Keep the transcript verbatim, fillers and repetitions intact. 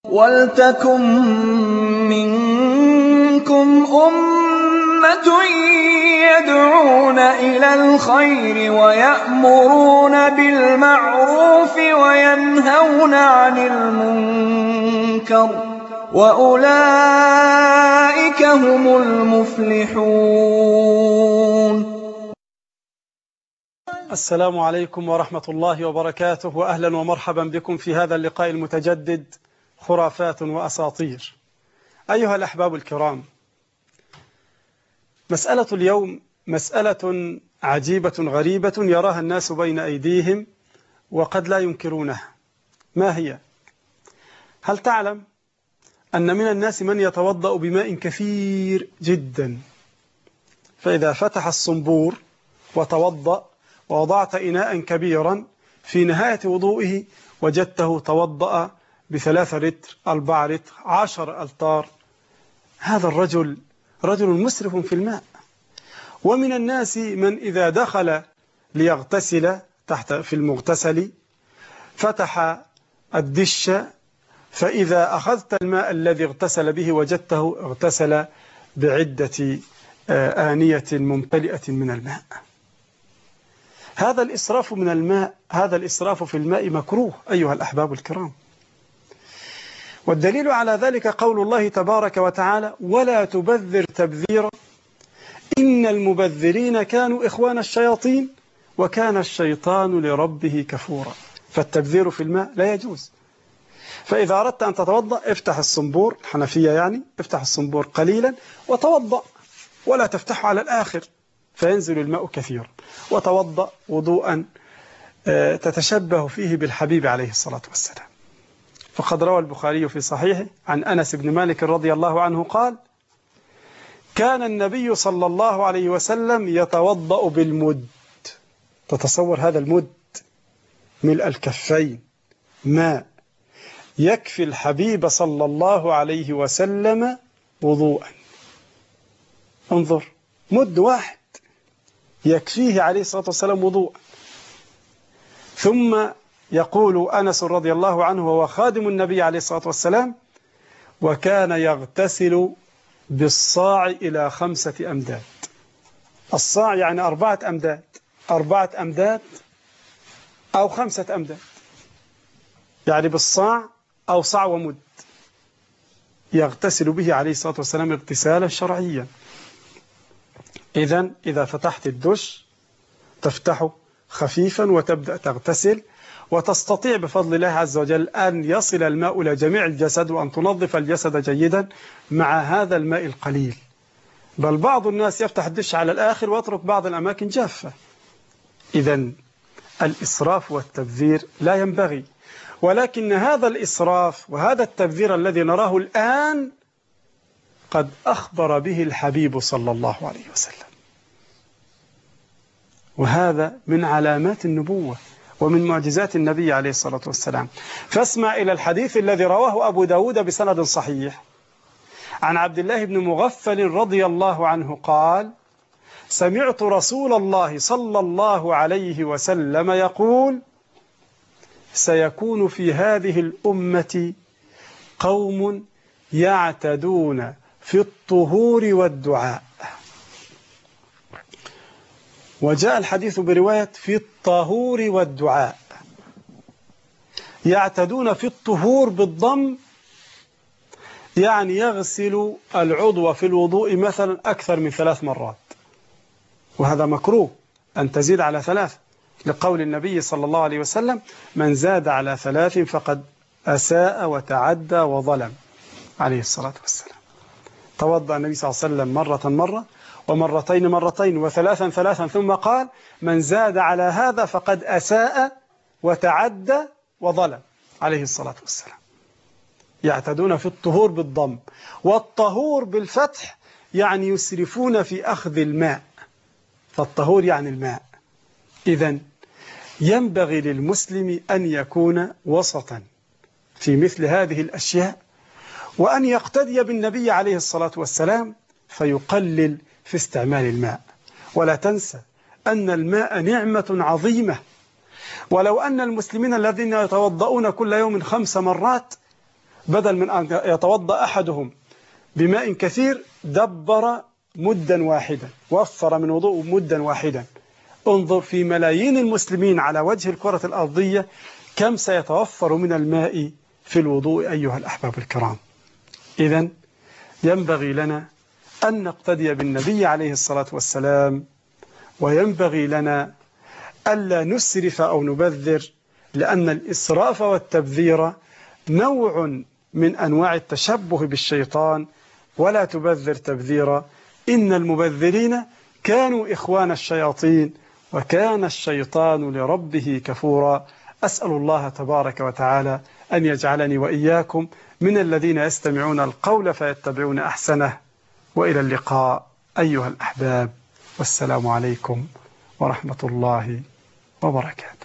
وَلْتَكُن مِّنكُمْ أُمَّةٌ يَدْعُونَ إِلَى الْخَيْرِ وَيَأْمُرُونَ بِالْمَعْرُوفِ وَيَنْهَوْنَ عَنِ الْمُنكَرِ وَأُولَئِكَ هُمُ الْمُفْلِحُونَ. السلام عليكم ورحمة الله وبركاته، وأهلا ومرحبا بكم في هذا اللقاء المتجدد خرافات وأساطير. أيها الأحباب الكرام، مسألة اليوم مسألة عجيبة غريبة يراها الناس بين أيديهم وقد لا ينكرونها. ما هي؟ هل تعلم أن من الناس من يتوضأ بماء كثير جدا، فإذا فتح الصنبور وتوضأ ووضعت إناء كبيرا في نهاية وضوئه وجدته توضأ بثلاثة لتر، أربعة لتر، عشر ألتار. هذا الرجل رجل مسرف في الماء. ومن الناس من إذا دخل ليغتسل تحت في المغتسل فتح الدش، فإذا أخذت الماء الذي اغتسل به وجدته اغتسل بعدة آنية ممتلئة من الماء. هذا الإسراف من الماء، هذا الإسراف في الماء مكروه أيها الأحباب الكرام. والدليل على ذلك قول الله تبارك وتعالى: ولا تبذر تبذيرا إن المبذرين كانوا إخوان الشياطين وكان الشيطان لربه كفورا. فالتبذير في الماء لا يجوز. فإذا أردت أن تتوضأ افتح الصنبور، الحنفية يعني، افتح الصنبور قليلا وتوضأ، ولا تفتحه على الآخر فينزل الماء كثيرا، وتوضأ وضوءا تتشبه فيه بالحبيب عليه الصلاة والسلام. فقد روى البخاري في صحيحه عن أنس بن مالك رضي الله عنه قال: كان النبي صلى الله عليه وسلم يتوضأ بالمد. تتصور هذا المد، ملء الكفين ماء يكفي الحبيب صلى الله عليه وسلم وضوءا. انظر، مد واحد يكفيه عليه الصلاة والسلام وضوء. ثم يقول أنس رضي الله عنه وهو خادم النبي عليه الصلاة والسلام: وكان يغتسل بالصاع إلى خمسة أمداد. الصاع يعني أربعة أمداد، أربعة أمداد أو خمسة أمداد، يعني بالصاع أو صاع ومد يغتسل به عليه الصلاة والسلام اغتسالا شرعيا. إذن إذا فتحت الدش تفتحه خفيفا وتبدأ تغتسل، وتستطيع بفضل الله عز وجل أن يصل الماء إلى جميع الجسد وأن تنظف الجسد جيدا مع هذا الماء القليل. بل بعض الناس يفتح الدش على الآخر ويترك بعض الأماكن جافة. إذن الإسراف والتبذير لا ينبغي. ولكن هذا الإسراف وهذا التبذير الذي نراه الآن قد أخبر به الحبيب صلى الله عليه وسلم، وهذا من علامات النبوة ومن معجزات النبي عليه الصلاة والسلام. فاسمع إلى الحديث الذي رواه أبو داود بسند صحيح عن عبد الله بن مغفل رضي الله عنه قال: سمعت رسول الله صلى الله عليه وسلم يقول: سيكون في هذه الأمة قوم يعتدون في الطهور والدعاء. وجاء الحديث برواية في الطهور والدعاء. يعتدون في الطهور بالضم، يعني يغسل العضو في الوضوء مثلا أكثر من ثلاث مرات، وهذا مكروه أن تزيد على ثلاث، لقول النبي صلى الله عليه وسلم: من زاد على ثلاث فقد أساء وتعدى وظلم، عليه الصلاة والسلام. توضأ النبي صلى الله عليه وسلم مرة مرة ومرتين مرتين وثلاثا ثلاثا، ثم قال: من زاد على هذا فقد أساء وتعدى وظلم، عليه الصلاة والسلام. يعتدون في الطهور بالضم، والطهور بالفتح يعني يسرفون في أخذ الماء، فالطهور يعني الماء. إذن ينبغي للمسلم أن يكون وسطا في مثل هذه الأشياء، وأن يقتدي بالنبي عليه الصلاة والسلام فيقلل في استعمال الماء. ولا تنسى أن الماء نعمة عظيمة، ولو أن المسلمين الذين يتوضؤون كل يوم خمس مرات بدل من أن يتوضأ أحدهم بماء كثير دبر مدا واحدا، وفر من وضوء مدا واحدا. انظر في ملايين المسلمين على وجه الكرة الأرضية كم سيتوفر من الماء في الوضوء أيها الأحباب الكرام. إذن ينبغي لنا أن نقتدي بالنبي عليه الصلاة والسلام، وينبغي لنا ألا نسرف أو نبذر، لأن الإسراف والتبذير نوع من أنواع التشبه بالشيطان. ولا تبذر تبذيرا، إن المبذرين كانوا إخوان الشياطين وكان الشيطان لربه كفورا. أسأل الله تبارك وتعالى أن يجعلني وإياكم من الذين يستمعون القول فيتبعون أحسنه. وإلى اللقاء أيها الأحباب، والسلام عليكم ورحمة الله وبركاته.